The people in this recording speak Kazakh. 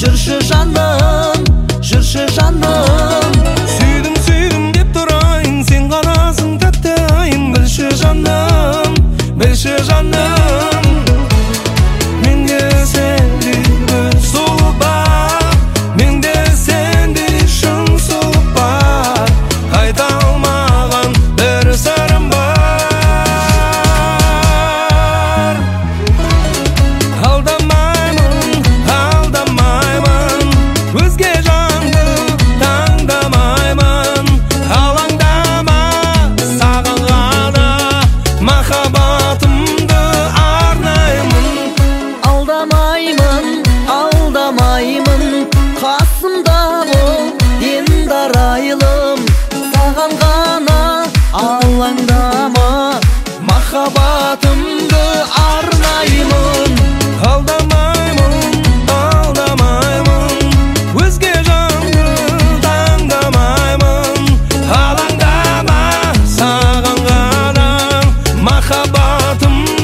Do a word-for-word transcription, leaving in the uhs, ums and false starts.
жүрші жаным, жүрші жаным. Сүйдім сүйдім деп тұрайын, сен ғанасың тәтті айын. Білші жаным, білші жаным, менде сендей бір сұлу бар, менде сендей шын сұлу бар. Айта алмаған бір сырым бар. Алдамаймын, алдамаймын, өзге жанды таңдамаймын. Алаңдама, саған ғана махаббатымды арнаймын. Алдамаймын, алдамаймын, қасымда бол, енді арайлым. Саған ғана алаңдама, махаббатымды арнаймын. Алдамаймын, алдамаймын, өзге жанды таңдамаймын. Алаңдама, саған ғана махаббатымды